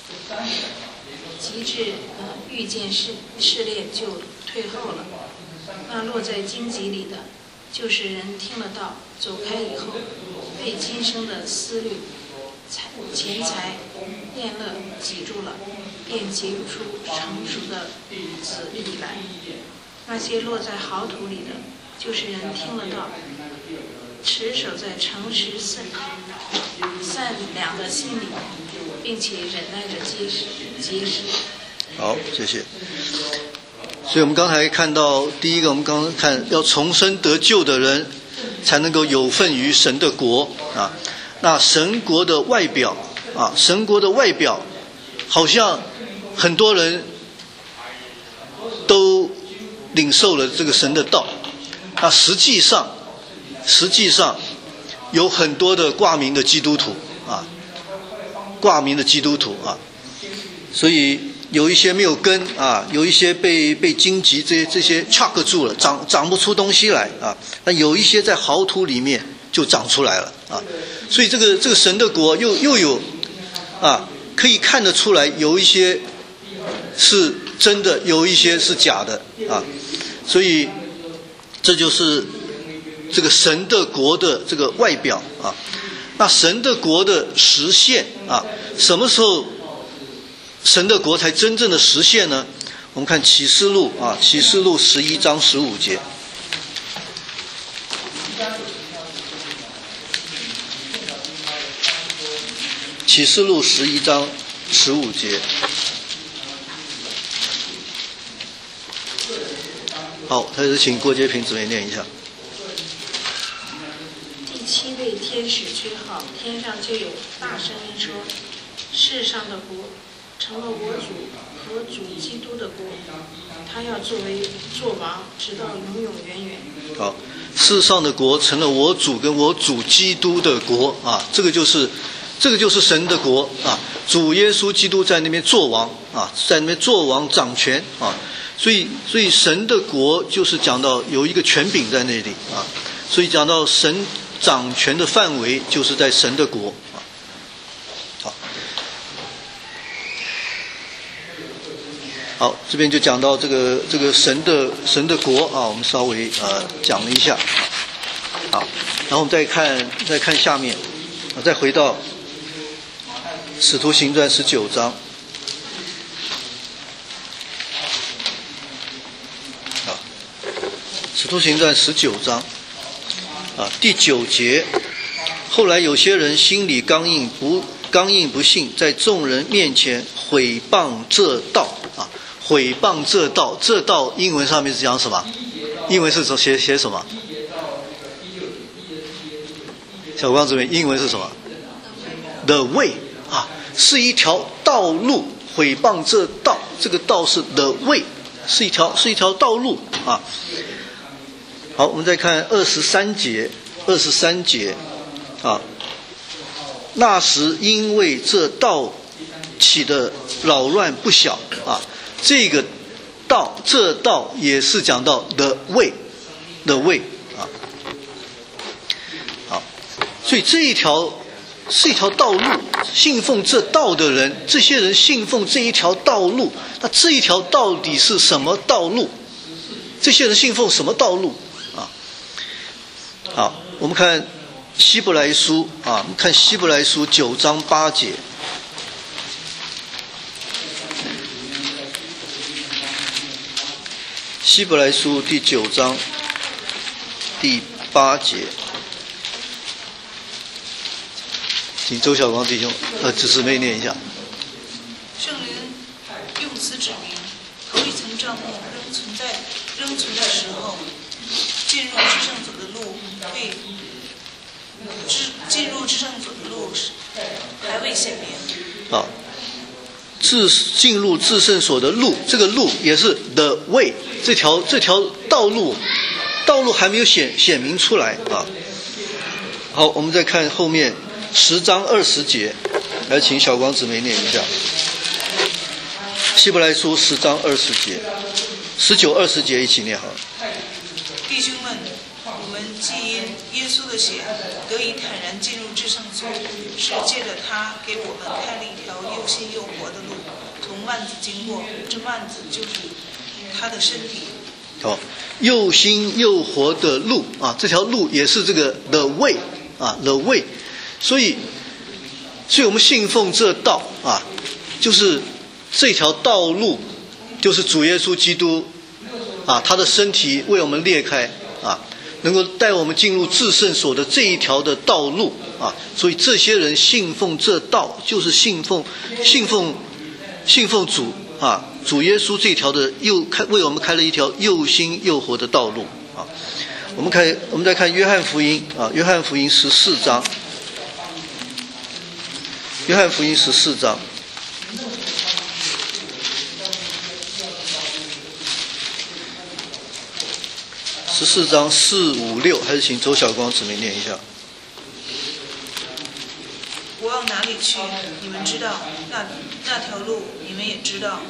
及至遇见试炼就退后了。那落在荆棘里的，就是人听了道，走开以后，被今生的思虑、钱财、宴乐挤住了，便结不出成熟的子粒来。那些落在好土里的，就是人听了道，持守在诚实善良的心里，并且忍耐着结实。 好，谢谢。所以我们刚才看到，第一个，我们刚刚看要重生得救的人，才能够有份于神的国啊。那神国的外表啊，神国的外表，好像很多人都领受了这个神的道，那实际上有很多的挂名的基督徒啊，所以有一些没有根啊，有一些被荆棘这些 chock 住了，长不出东西来啊。那有一些在好土里面就长出来了啊。所以这个神的国又有啊，可以看得出来，有一些是真的，有一些是假的啊。所以这就是这个神的国的这个外表啊。那神的国的实现啊，什么时候神的国才真正的实现呢？我们看启示录啊，启示录11章15节。启示录11章15节。好，还是请郭洁平姊妹念一下。 第7位天使吹号，天上就有大声音说：世上的国成了我主和主基督的国，他要作王，直到永永远远。 好，世上的国成了我主跟我主基督的国啊，这个就是神的国啊，主耶稣基督在那边作王啊，在那边作王掌权啊，所以神的国就是讲到有一个权柄在那里啊，所以讲到神掌权的范围就是在神的国啊。好，这边就讲到这个神的国啊，我们稍微讲了一下。好，然后我们再看下面，再回到使徒行传19章。好，使徒行传19章啊，第9节。后来有些人心里刚硬不信，在众人面前毁谤这道啊。毁谤这道，这道英文上面是讲什么？英文是写什么？小光这边英文是什么 ？The way 啊，是一条道路。毁谤这道，这个道是 the way， 是一条道路啊。好，我们再看23节啊。那时因为这道起的扰乱不小啊。这道也是讲到 the way 啊，好，所以这一条是一条道路，信奉这道的人，这些人信奉这一条道路，那这一条到底是什么道路？这些人信奉什么道路啊？好，我们看希伯来书啊，我们看希伯来书9章8节。希伯来书第9章第8节，请周小光弟兄姊妹念一下。 圣灵用此指明，头一层帐幕仍存的时候，进入至圣所的路还未显明。 好。进入至圣所的路，这个路也是 the way， 这条道路还没有显明出来啊。好，我们再看后面10章20节，来请小光姊妹念一下。希伯来书10章20节。 19、20节一起念好了。 弟兄们，我们既因耶稣的血得以坦然进入至圣所，是借着他给我们开了一条又新又活的路，从幔子经过，这幔子就是他的身体。 好，又新又活的路啊，这条路也是这个 the way 啊 the way， 所以我们信奉这道啊，就是这条道路，就是主耶稣基督啊，他的身体为我们裂开啊，能够带我们进入至圣所的这一条的道路啊，所以这些人信奉这道，就是信奉主啊，主耶稣这条的为我们开了一条又新又活的道路啊。我们再看约翰福音啊，约翰福音14章，约翰福音14章。14章4、5、6，还是请周小光姊妹念一下。 我往哪里去，你们知道；那条路，你们也知道。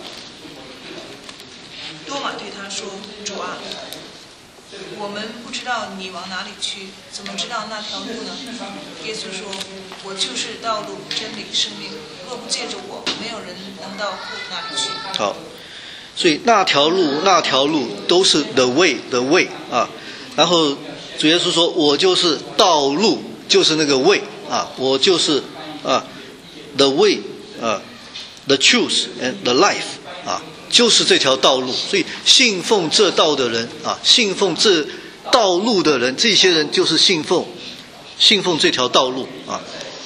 多马对他说：“主啊，我们不知道你往哪里去，怎么知道那条路呢？”耶稣说：“我就是道路、真理、生命，若不借着我，没有人能到父那里去。” 好。所以那条路都是 the way 啊，然后主耶稣说，我就是道路，就是那个 way 啊，我就是the way the truth and the life 啊，就是这条道路。所以信奉这道的人啊，信奉这道路的人，这些人就是信奉这条道路啊。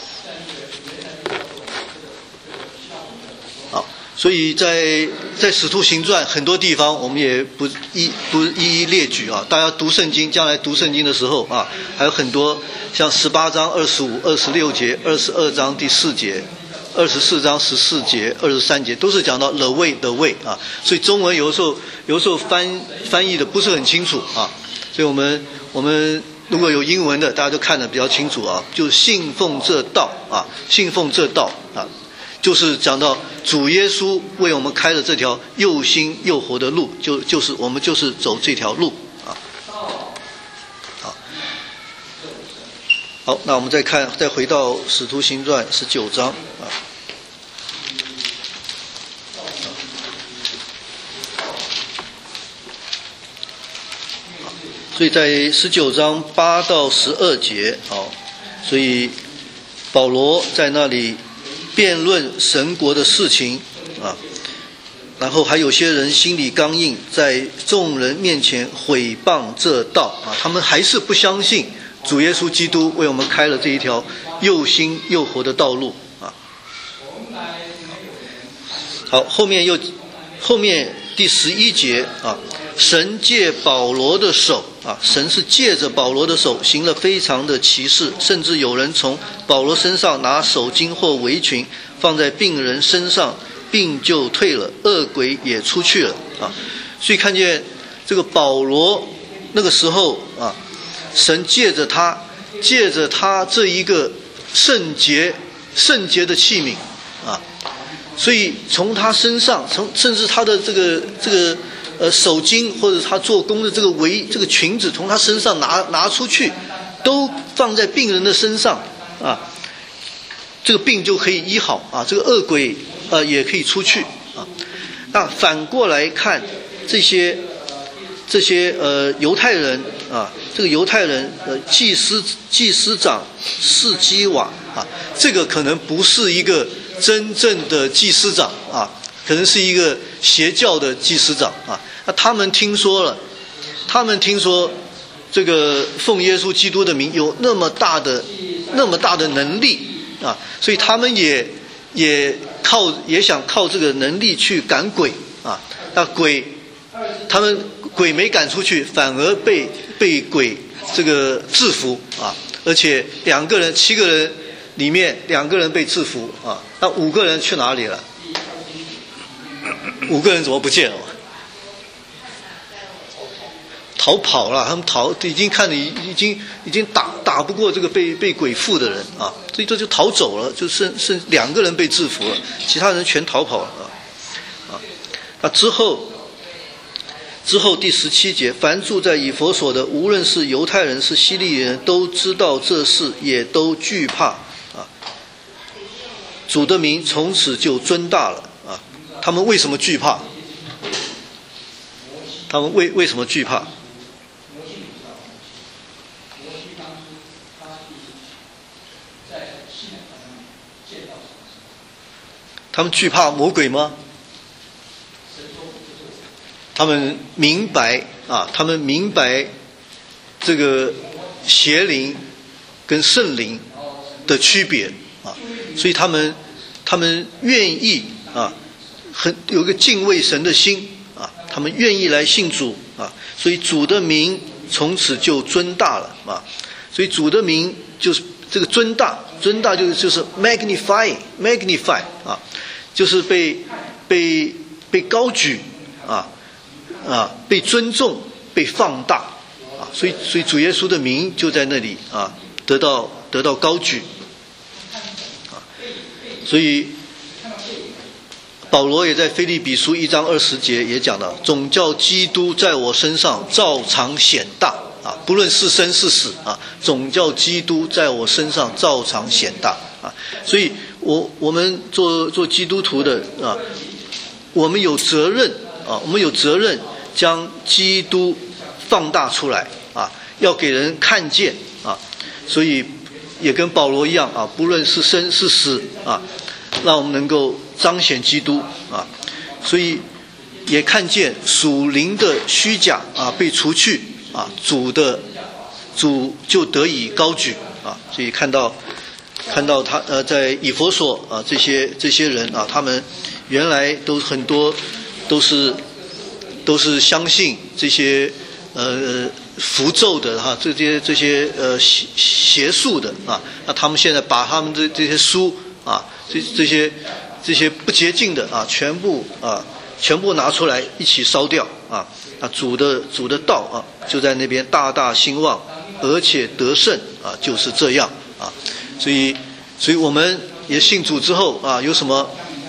所以在使徒行传很多地方我们也不一一列举啊，大家读圣经，将来读圣经的时候啊，还有很多像18章25、26节、22章第4节、24章14节、23节，都是讲到 the way 啊，所以中文有时候翻译的不是很清楚啊，所以我们如果有英文的，大家就看得比较清楚啊，就是信奉这道啊，信奉这道啊。就是讲到主耶稣为我们开了这条又新又活的路，就是我们就是走这条路啊。好，那我们再回到使徒行传19章啊。所以在19章8到12节，所以保罗在那里辩论神国的事情啊，然后还有些人心里刚硬，在众人面前毁谤这道啊，他们还是不相信主耶稣基督为我们开了这一条又新又活的道路啊。好，后面第11节啊，神借保罗的手啊，神是借着保罗的手行了非常的奇事，甚至有人从保罗身上拿手巾或围裙放在病人身上，病就退了，恶鬼也出去了啊。所以看见这个保罗那个时候啊，神借着他这一个圣洁的器皿啊，所以从他身上，甚至他的这个手巾或者他做工的这个裙子从他身上拿出去，都放在病人的身上啊，这个病就可以医好啊，这个恶鬼也可以出去啊。那反过来看这些犹太人啊，这个犹太人祭司长士基瓦啊，这个可能不是一个真正的祭司长啊，可能是一个邪教的祭司长啊。那他们听说这个奉耶稣基督的名有那么大的能力啊，所以他们也想靠这个能力去赶鬼啊。那他们鬼没赶出去，反而被鬼这个制服啊，而且7个人里面2个人被制服啊，那5个人去哪里了？5个人怎么不见了？逃跑了，他们已经看了，已经打不过这个被鬼附的人啊，所以这就逃走了，就剩2个人被制服了，其他人全逃跑了啊。那之后之后第17节，凡住在以弗所的，无论是犹太人是希利人，都知道这事，也都惧怕啊。主的名从此就尊大了啊。他们为什么惧怕？他们为什么惧怕？他们惧怕魔鬼吗？他们明白啊，他们明白这个邪灵跟圣灵的区别啊，所以他们愿意啊，有一个敬畏神的心啊，他们愿意来信主啊，所以主的名从此就尊大了啊，所以主的名就是这个尊大就是 magnify 啊，就是被高举啊。被尊重，被放大啊，所以主耶稣的名就在那里啊，得到高举啊，所以保罗也在腓立比书1章20节也讲了，总叫基督在我身上照常显大啊，不论是生是死啊，总叫基督在我身上照常显大啊，所以我们做基督徒的啊，我们有责任啊，我们有责任将基督放大出来啊，要给人看见啊，所以也跟保罗一样啊，不论是生是死啊，让我们能够彰显基督啊，所以也看见属灵的虚假啊被除去啊，主就得以高举啊，所以看到他在以弗所啊这些人啊，他们原来都很多都是相信这些符咒的哈，这些邪术的啊，那他们现在把他们这些书啊，这些不洁净的啊，全部拿出来一起烧掉啊，主的道啊就在那边大大兴旺，而且得胜啊，就是这样啊，所以我们也信主之后啊，有什么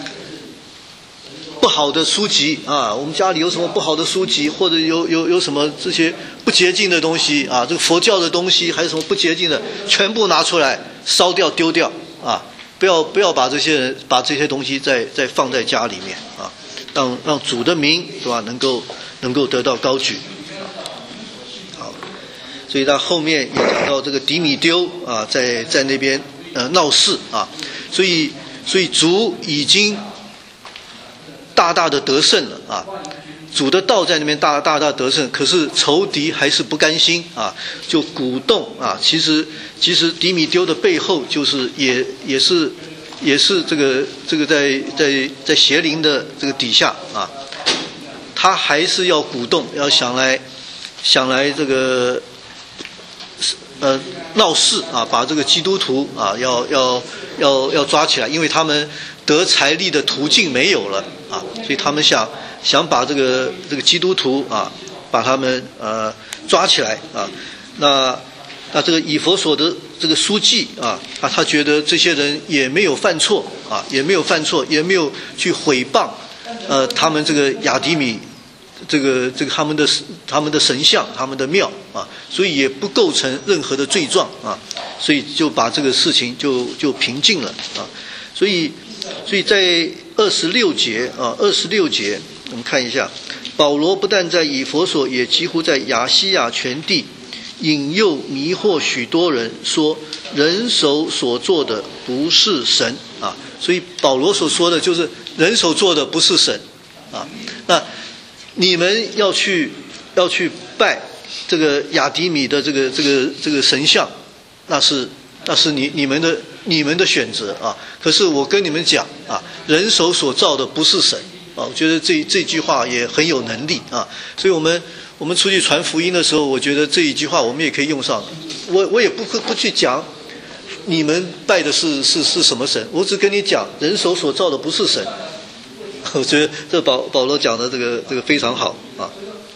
不好的书籍啊，我们家里有什么不好的书籍，或者有什么这些不洁净的东西啊，这个佛教的东西还有什么不洁净的，全部拿出来烧掉丢掉啊，不要把这些东西再放在家里面啊，让主的名是吧能够得到高举。好，所以他后面也讲到这个迪米丢啊，在那边闹事啊，所以主已经大大的得胜了啊，主的道在那边大大得胜，可是仇敌还是不甘心啊，就鼓动啊，其实迪米丢的背后就是也是这个在邪灵的这个底下啊，他还是要鼓动，要想来这个闹事啊，把这个基督徒啊要抓起来，因为他们得财力的途径没有了啊，所以他们想把这个基督徒啊，把他们抓起来啊。那这个以弗所的这个书记啊，他觉得这些人也没有犯错啊，也没有去毁谤他们这个亚底米这个他们的神像，他们的庙啊，所以也不构成任何的罪状啊，所以就把这个事情就平静了啊。所以在26节啊，26节我们看一下，保罗不但在以弗所，也几乎在亚西亚全地引诱迷惑许多人，说人手所做的不是神啊。所以保罗所说的就是人手做的不是神啊。那你们要去拜这个亚底米的这个神像，那是你们的选择啊。可是我跟你们讲啊，人手所造的不是神啊。我觉得这句话也很有能力啊。所以我们出去传福音的时候，我觉得这一句话我们也可以用上。我也不去讲你们拜的是什么神，我只跟你讲人手所造的不是神。我觉得这保罗讲的这个非常好啊。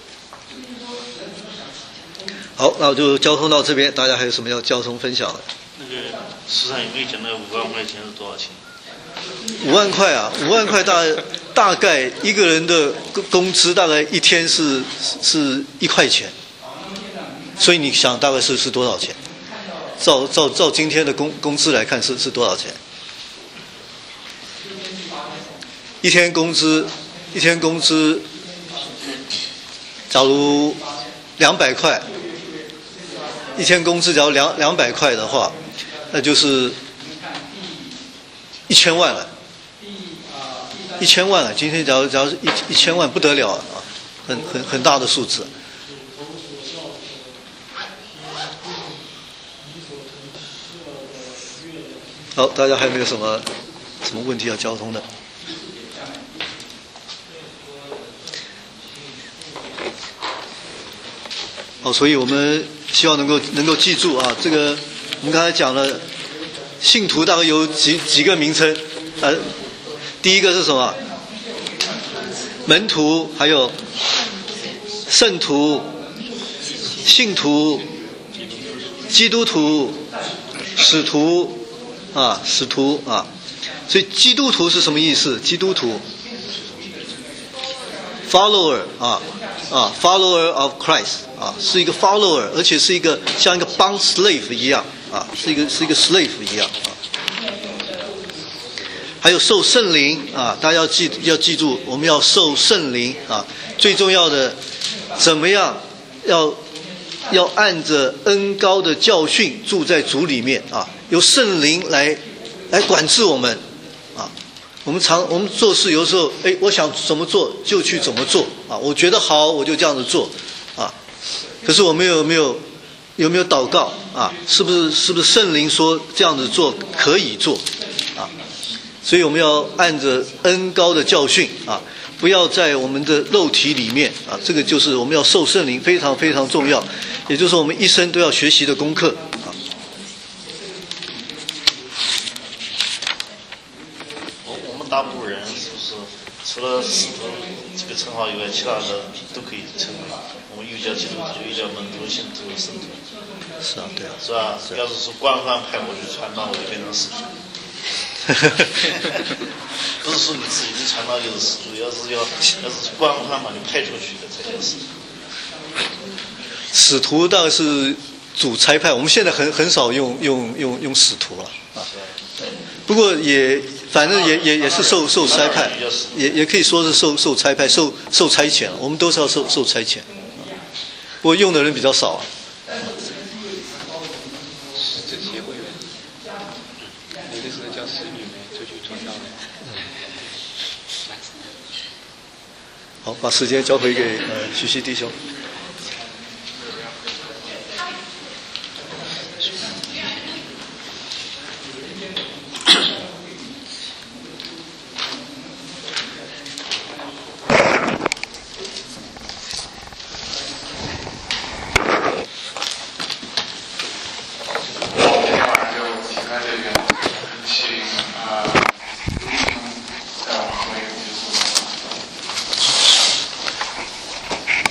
好，那我就交通到这边，大家还有什么要交通分享的？ 那个市场有没有讲到5万块钱是多少钱？ 5万块啊，5万块大概一个人的工资大概一天是1块钱，所以你想大概是多少钱？照今天的工资来看是多少钱？一天工资，假如200块，一天工资假如200块的话，那就是1000万了。1000万了，今天假如是1000万不得了啊，很大的数字。好，大家还有没有什么问题要交通的？好，所以我们希望能够记住啊，这个我们刚才讲了，信徒大概有几个名称，第一个是什么？门徒，还有圣徒、信徒、基督徒、使徒啊。所以基督徒是什么意思？基督徒 ，follower follower of Christ 啊，是一个 follower， 而且是一个像一个 bond slave 一样啊，是一个 slave 一样啊。还有受圣灵啊，大家要记住，我们要受圣灵啊。最重要的，怎么样要按着恩膏的教训住在主里面啊，由圣灵来管制我们啊。我们做事有时候，我想怎么做就去怎么做啊，我觉得好我就这样子做啊。可是我们有没有祷告啊？是不是圣灵说这样子做可以做啊？所以我们要按着恩膏的教训啊，不要在我们的肉体里面啊，这个就是我们要受圣灵非常非常重要，也就是我们一生都要学习的功课啊。 我们大部分人是不是除了使徒这个称号以外，其他的都可以称为我们又叫基督徒，又叫门徒、信徒、圣徒。 是啊，对啊， 是吧？要是说官方派过去传道，我就变成使徒。不是说你自己的传道就是使徒，要是官方把你派出去的才叫使徒。 使徒当然是主差派，我们现在很少用使徒了啊。不过反正也是受差派，也可以说是受差派，受差遣，我们都是要受差遣。不过用的人比较少啊。好，把时间交回给徐弟兄。